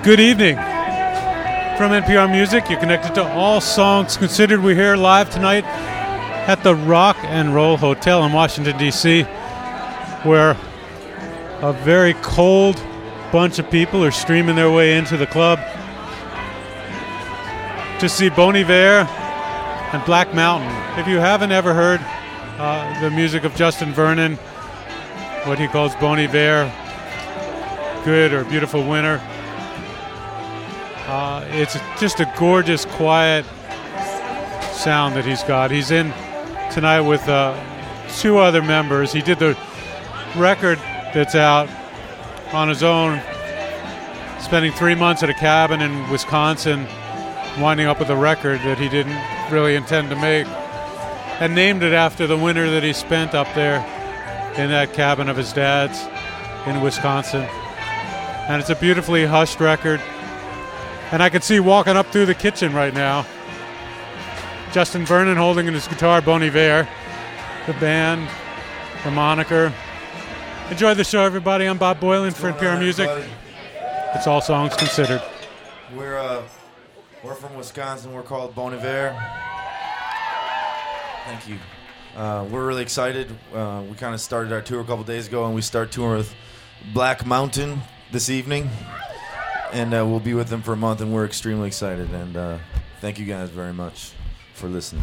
Good evening. From NPR Music, you're connected to All Songs Considered. We're here live tonight at the Rock and Roll Hotel in Washington, D.C., where a very cold bunch of people are streaming their way into the club to see Bon Iver and Black Mountain. If you haven't ever heard the music of Justin Vernon, what he calls Bon Iver, Good or Beautiful Winter, it's just a gorgeous, quiet sound that he's got. He's in tonight with two other members. He did the record that's out on his own, spending 3 months at a cabin in Wisconsin, winding up with a record that he didn't really intend to make, and named it after the winter that he spent up there in that cabin of his dad's in Wisconsin. And it's a beautifully hushed record. And I can see walking up through the kitchen right now Justin Vernon holding in his guitar Bon Iver, the band, the moniker. Enjoy the show, everybody. I'm Bob Boylan for NPR Music. Everybody? It's All Songs Considered. We're from Wisconsin. We're called Bon Iver. Thank you. We're really excited. We kind of started our tour a couple days ago, and we start touring with Black Mountain this evening. And we'll be with them for a month, and we're extremely excited. And thank you guys very much for listening.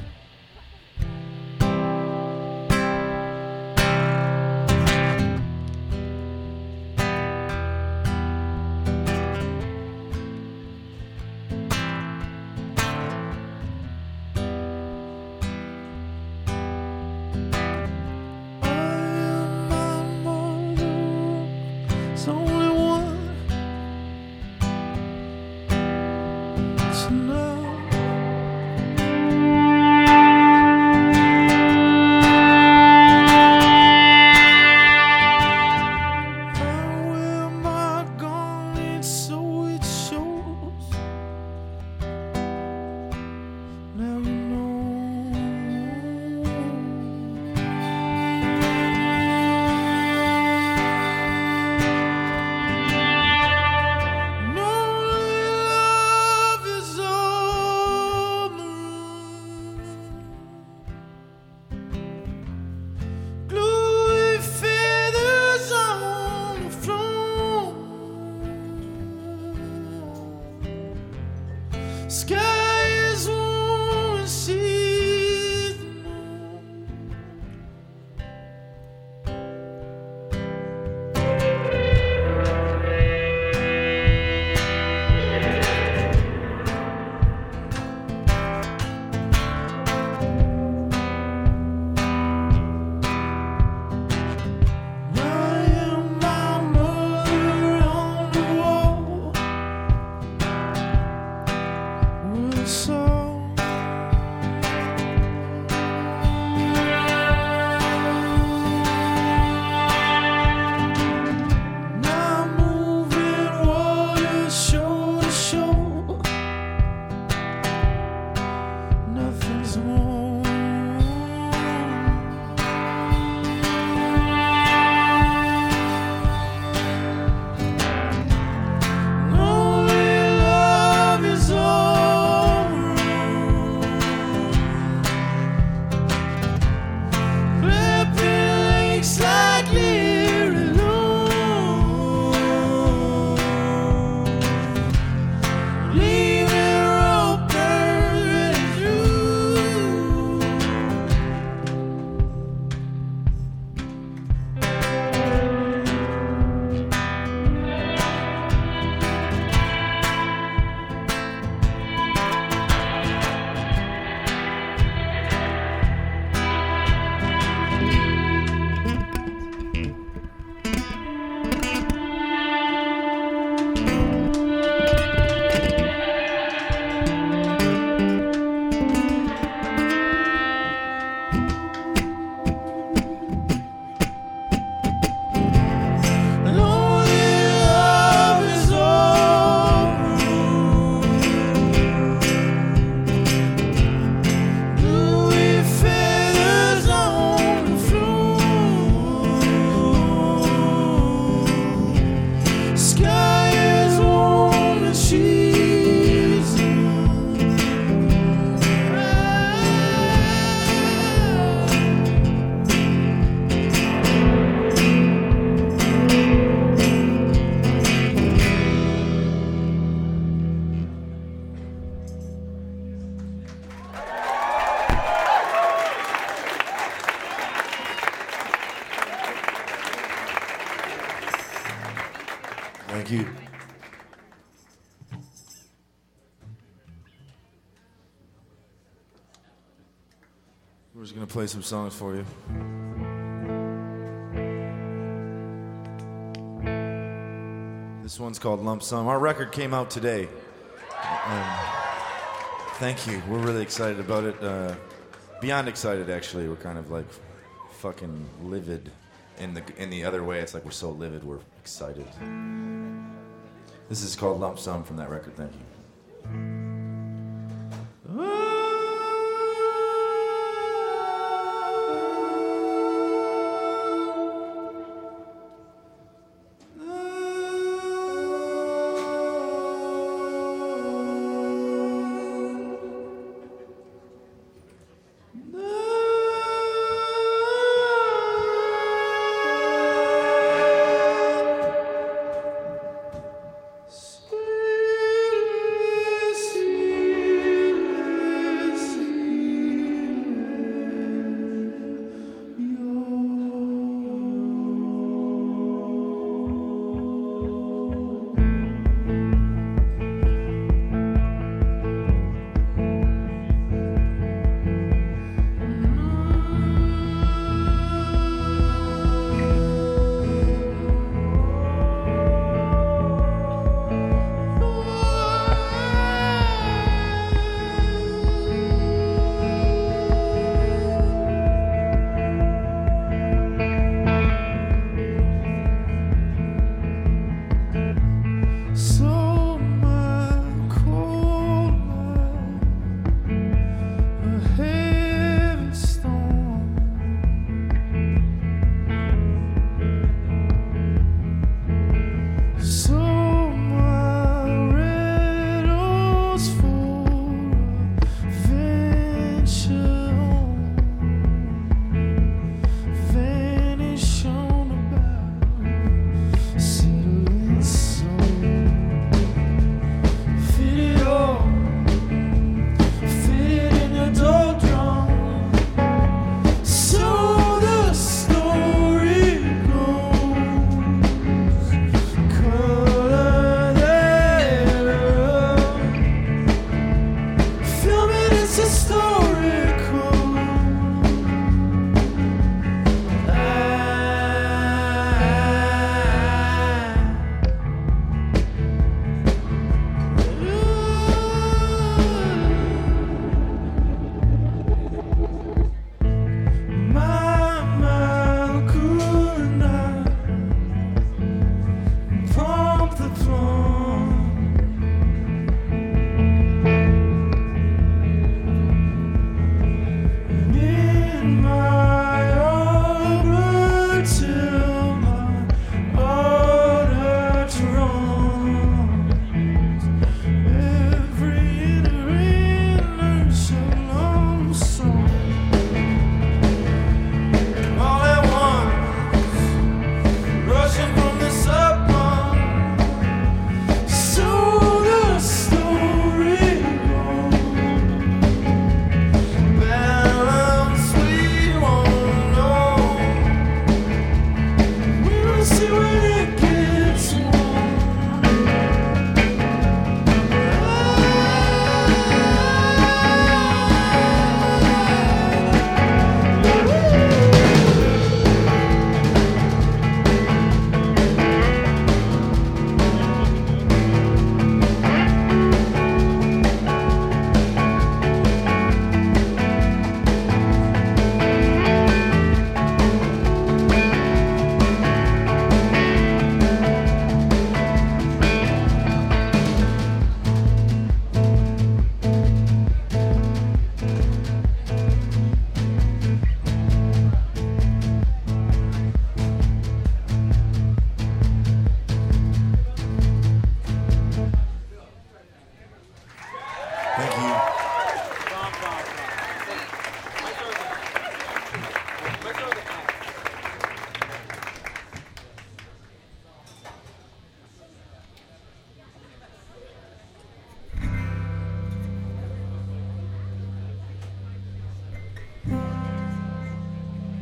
Thank you. We're just gonna play some songs for you. This one's called Lump Sum. Our record came out today. Thank you. We're really excited about it. Beyond excited, actually. We're kind of like fucking livid. In the other way, it's like we're so livid, we're excited. This is called Lump Sum from that record. Thank you.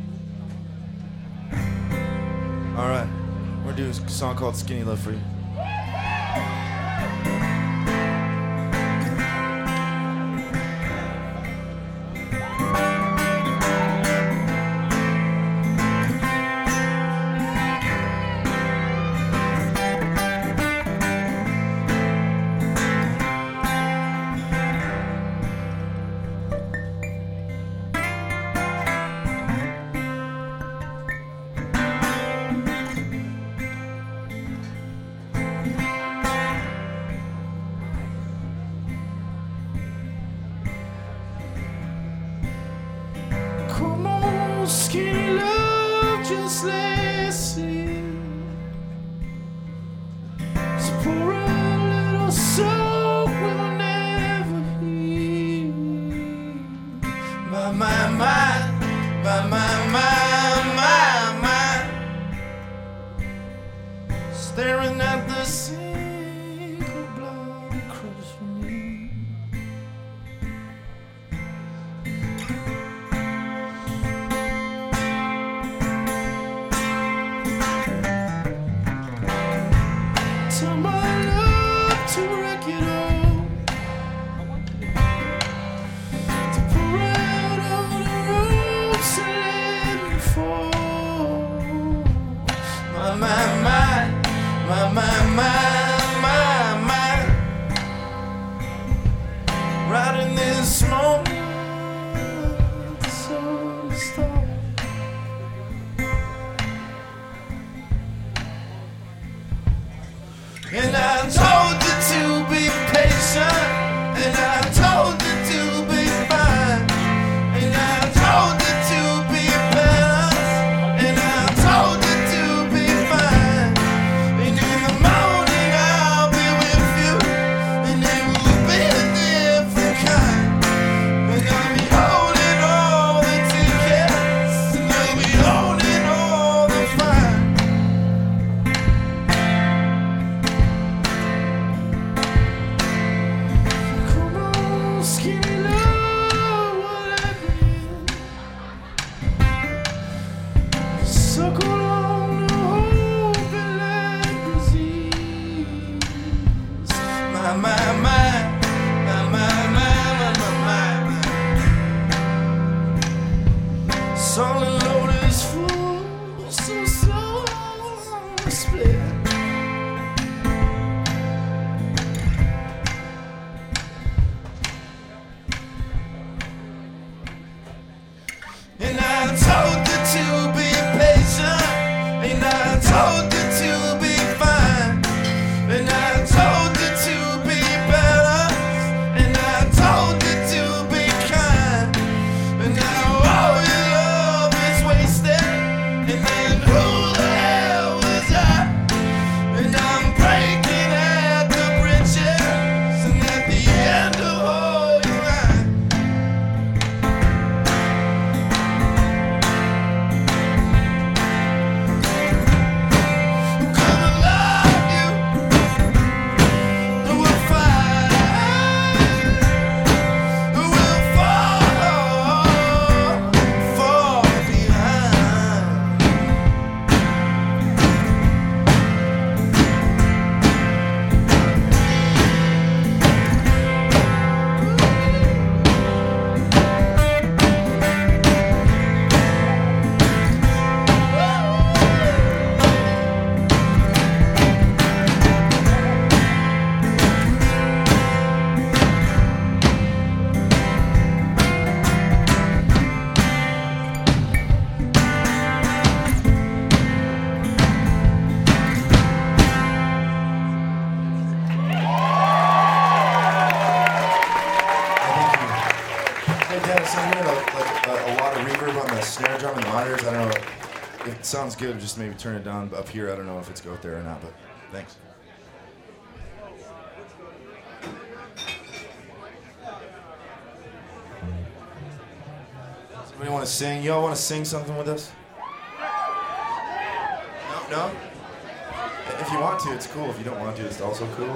All right, we're gonna do a song called Skinny Love for you. staring at the sink of blood across from me. Tell my love to wreck it all, to pour out all the ropes and let me fall. My, right in this moment, so stop. And I told you to be patient, and I told you to be fine, and I told you to be balanced, and I told you to be fine. And in the morning I'll be with you, and it will be a different kind. And I'll be holding all the tickets, and you'll be holding all the fine. Come on, skinny love, what I mean. Suckle on the hope and let disease. My. Solid load is full, so slow split. And I told you to be patient, and I told you to be fine, and I told you to be balanced, and I told you to be kind. And now all your love is wasted, and then who the hell was I? And I'm breaking at the bridges, and at the end of all your life. Gonna love you, we'll fight, we'll fall behind. Hey Dennis, I'm hearing a lot of reverb on the snare drum and the monitors. I don't know if it sounds good. Just maybe turn it down up here. I don't know if it's out there or not, but thanks. Somebody want to sing? Y'all want to sing something with us? No? If you want to, it's cool. If you don't want to, it's also cool.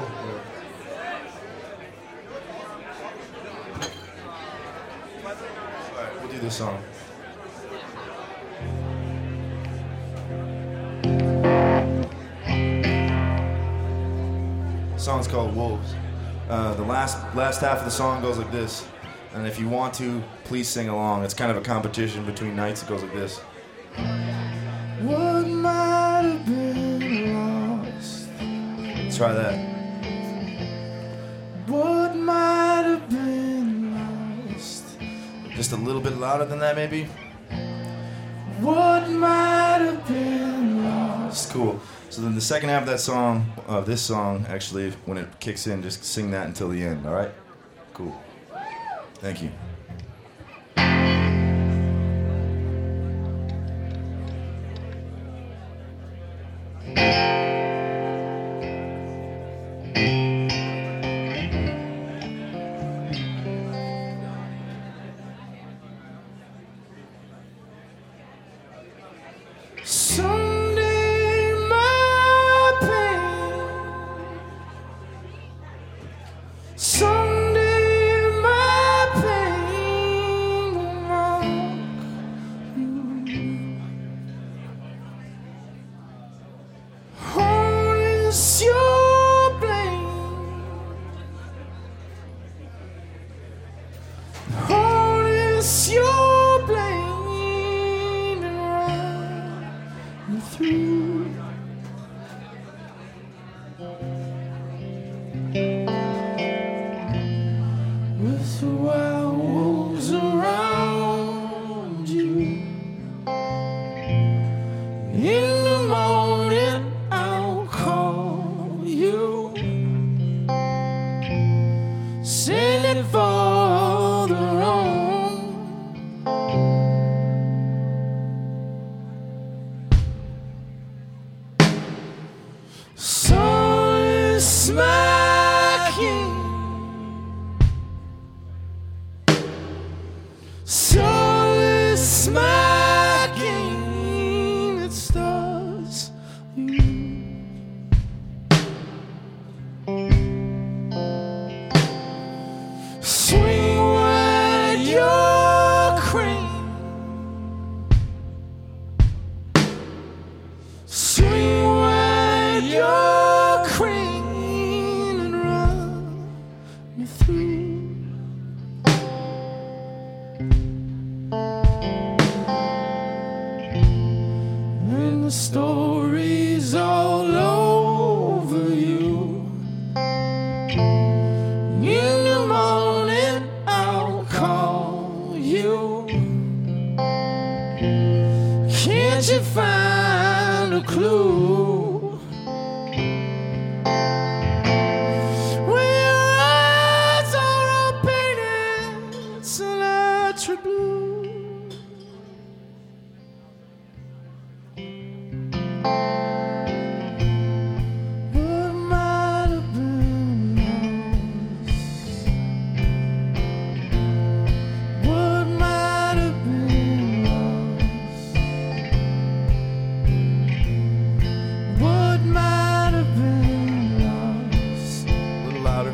Alright, we'll do this song. The song's called Wolves. The last half of the song goes like this. And if you want to, please sing along. It's kind of a competition between nights. It goes like this. What might have been lost? Let's try that. What might have been lost? Just a little bit louder than that, maybe. What might have been lost? Cool. So then the second half of that song, of this song, actually, when it kicks in, just sing that until the end. All right? Cool. Thank you. Someday my pain Sun is smacking. Sun is smacking. It stars you. Swing where your crane. Swing where your crane and run me through. When the story's all over you, in the morning I'll call you. Can't you find a clue? When your eyes are all painted cilantro blue. What might have been lost? What might have been lost? What might have been lost? A little louder.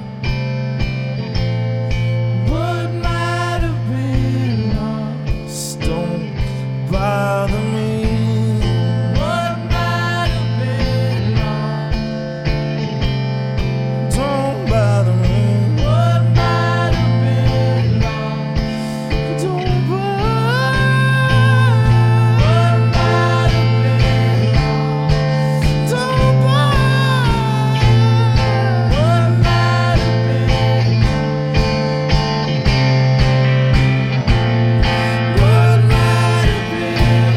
What might have been lost? Don't bother me. What might have been lost? Don't bother me. What might have been lost? Don't bother. What might have been lost? Don't bother. What might have been lost? What might have been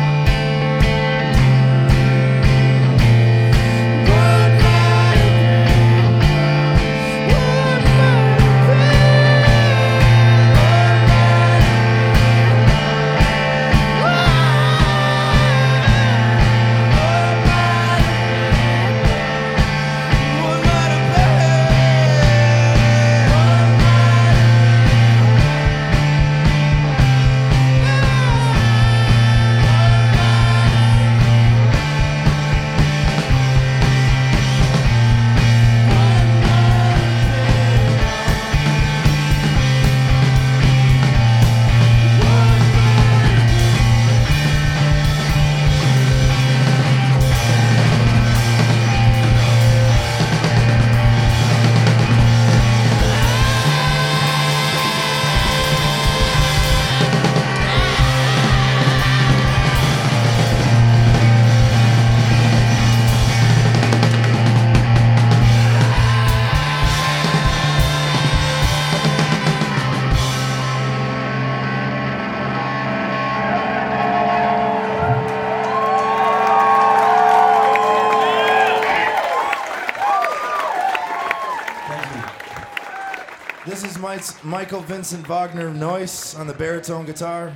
This is Michael Vincent Wagner Noyce on the baritone guitar.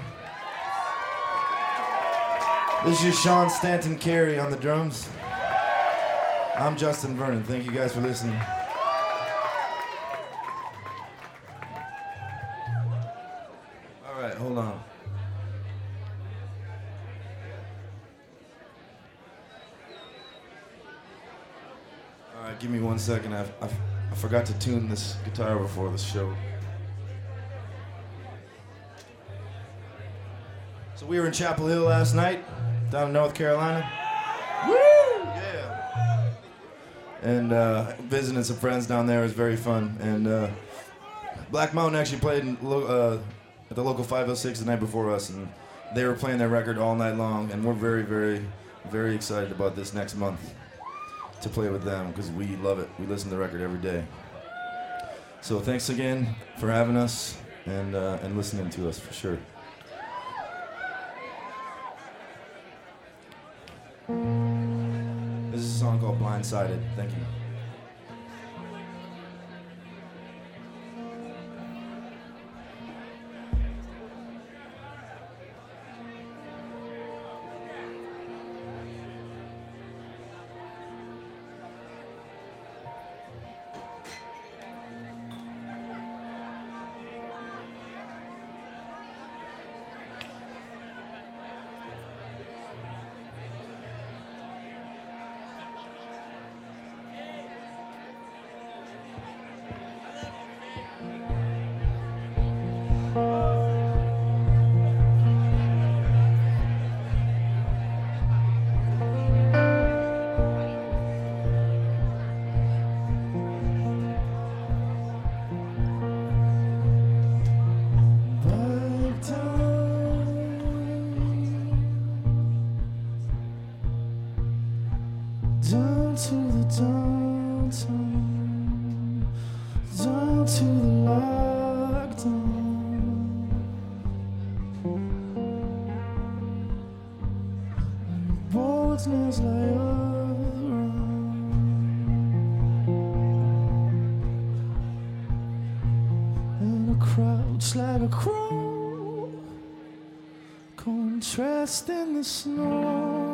This is Sean Stanton Carey on the drums. I'm Justin Vernon. Thank you guys for listening. All right, hold on. All right, give me 1 second. I forgot to tune this guitar before the show. So we were in Chapel Hill last night, down in North Carolina. Woo! Yeah. And visiting some friends down there was very fun. And Black Mountain actually played at the local 506 the night before us, and they were playing their record all night long. And we're very, very, very excited about this next month to play with them because we love it. We listen to the record every day. So thanks again for having us and listening to us for sure. This is a song called Blindsided. Thank you. down to the downtown, down to the lockdown. And bullets nails lie all around, and a crouch like a crow, contrast in the snow.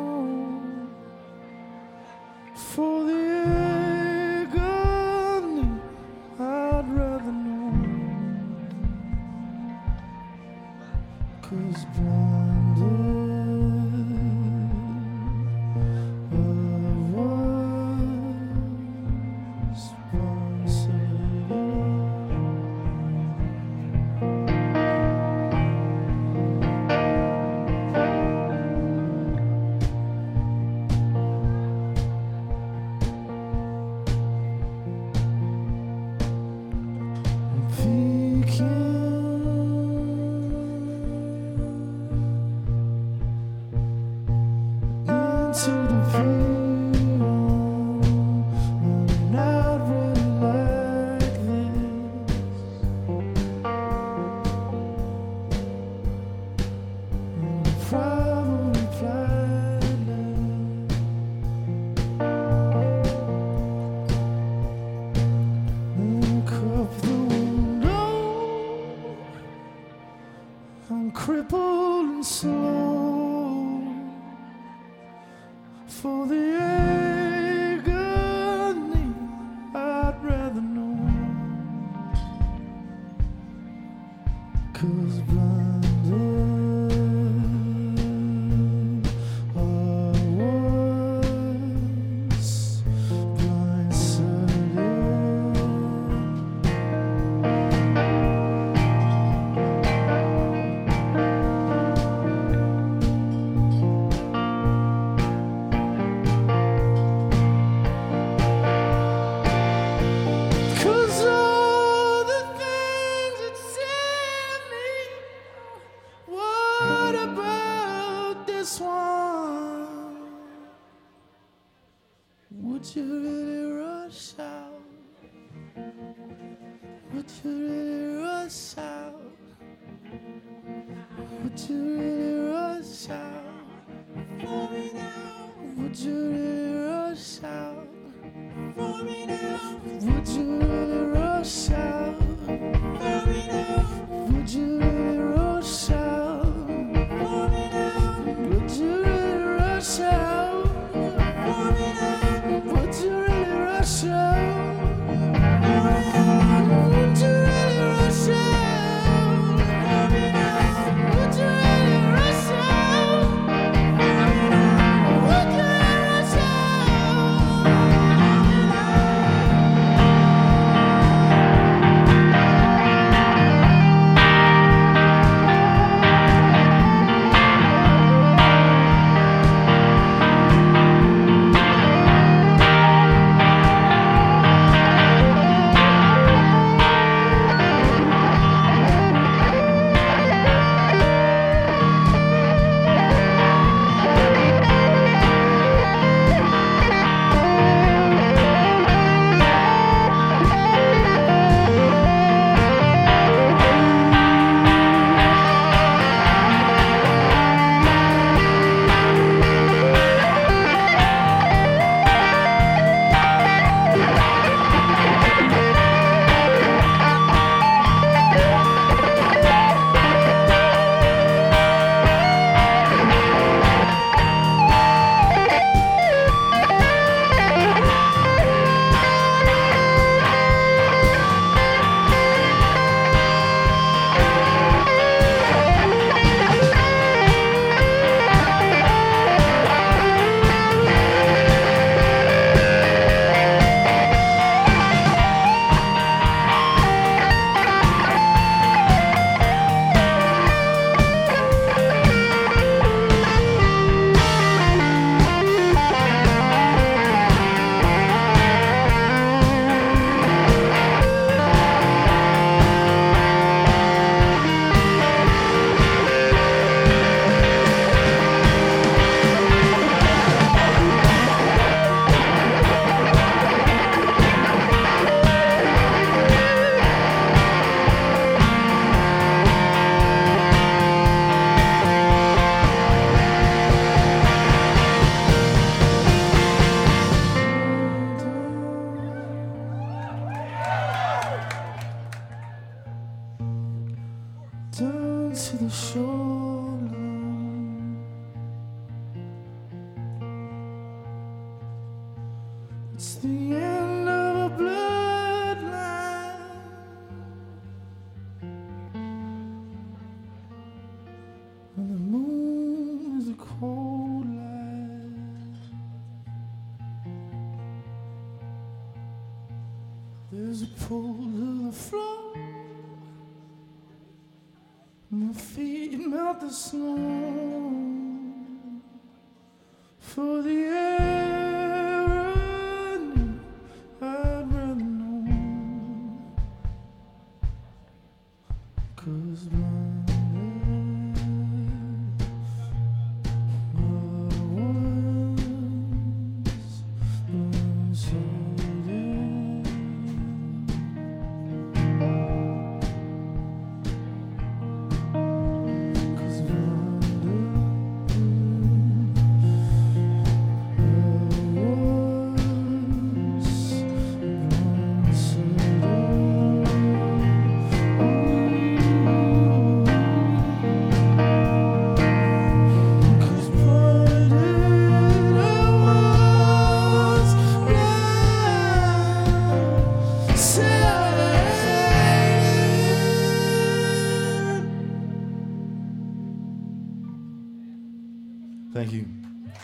For the agony I'd rather know, 'cause blinded I was blindsided. Into the field, and not really like this. And probably flightless. And cup the window, I'm crippled and slow. For the agony I'd rather know, 'cause blinded I was blindsided. Would you really rush out? Would you really rush out? Would you really rush out for me now? Would you really rush out for me now? Would you really rush out for me now? Would you really rush out for me now? Would you really rush out for me now? Would you really rush out? Would you really rush out for me now? Would you really rush out? Would you really rush out? It's the end of a bloodline. And the moon is a cold light. There's a pull to the floor. My feet melt the snow. For the air running, I'd rather know. 'Cause my Thank you.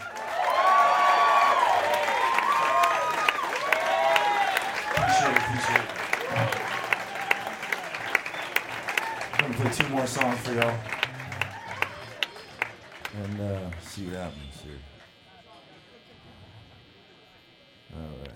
Appreciate it. I'm gonna play 2 more songs for y'all. And see what happens here. All right.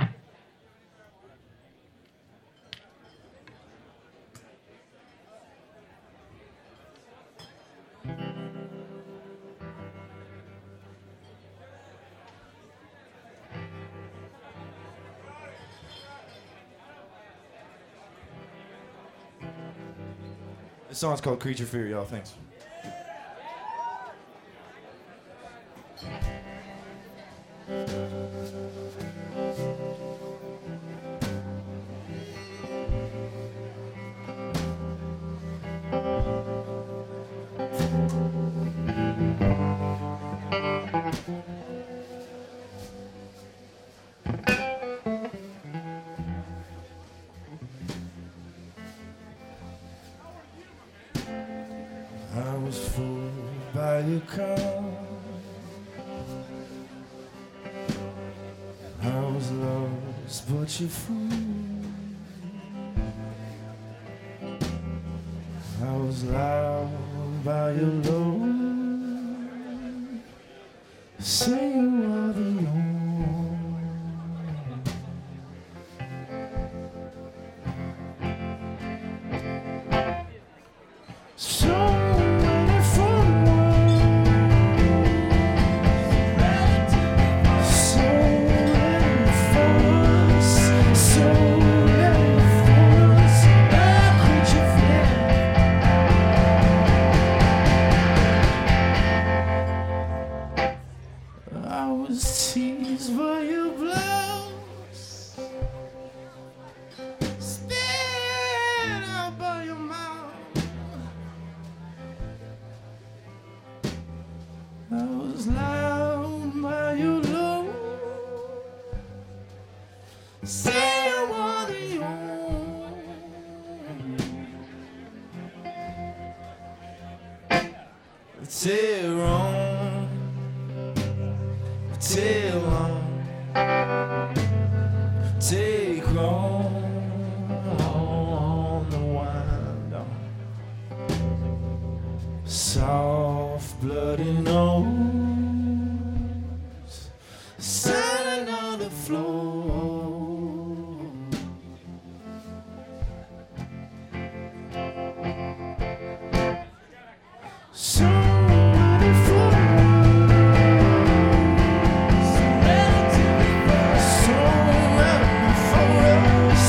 This song's called Creature Fear, y'all. Thanks. I was fooled by your car. I was lost, but you're free. I was loud by your load. Say you are the only. I was teased by your blouse, spit out by your mouth. I was loud by your low. Say you are the only. Tear on. Till on, take on the wind on. Soft bloody nose, standing on the floor. So ready for us.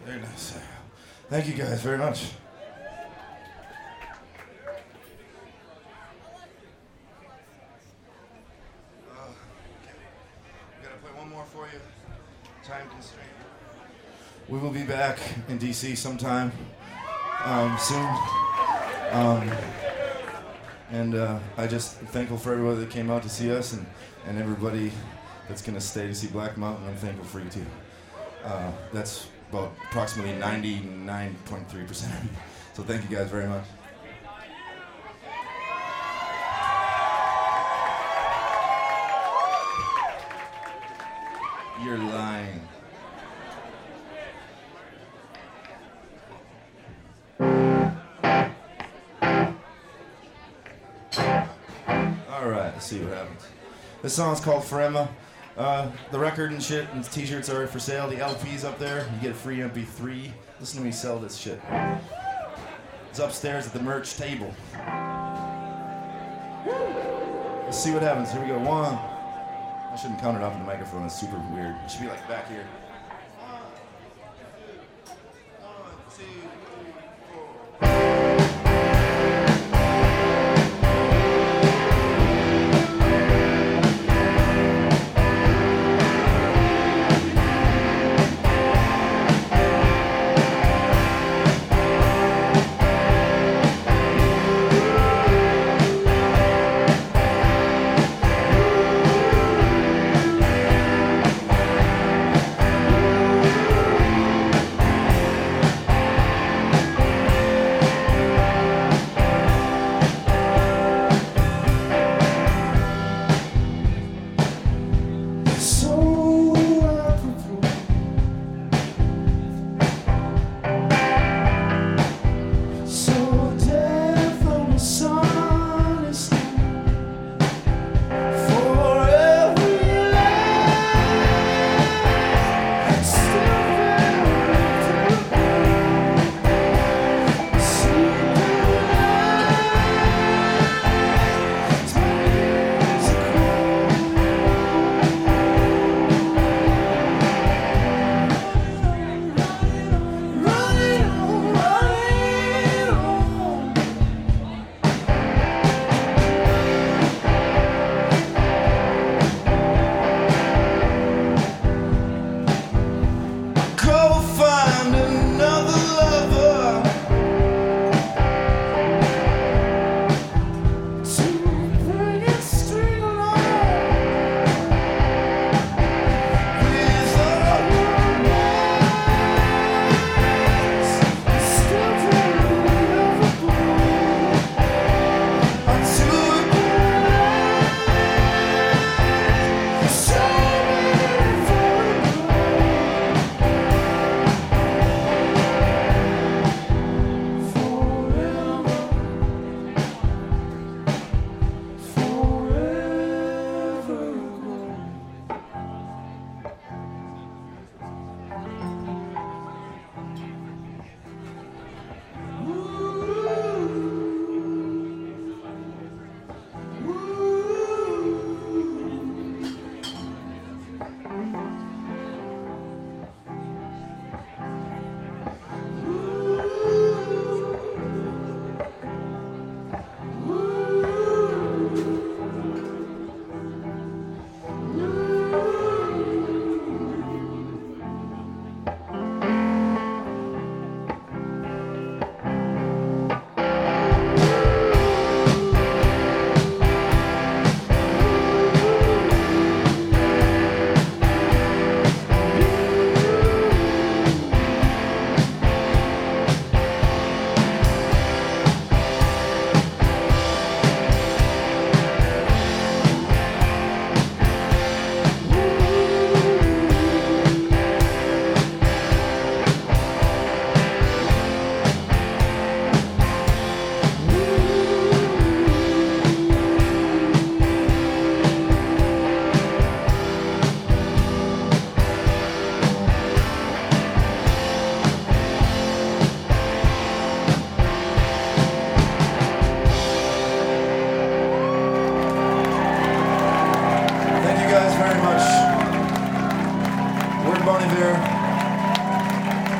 Very nice. Thank you guys very much. Gotta play one more for you. Time constraint. We will be back in DC sometime soon. I just am thankful for everybody that came out to see us and everybody that's gonna stay to see Black Mountain. I'm thankful for you too. That's about approximately 99.3%. So thank you guys very much. You're lying. All right, let's see what happens. This song's called Forever. The record and shit and t-shirts are for sale. The LP's up there. You get a free MP3. Listen to me sell this shit. It's upstairs at the merch table. Let's see what happens. Here we go. One. I shouldn't count it off in the microphone. It's super weird. It should be like back here.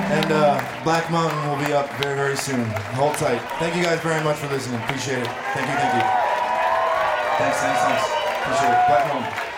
And Black Mountain will be up very, very soon. Hold tight. Thank you guys very much for listening. Appreciate it. Thank you. Thanks. Appreciate it. Black Mountain.